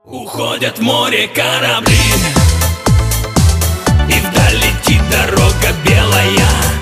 Уходят в море корабли, и вдаль летит дорога белая.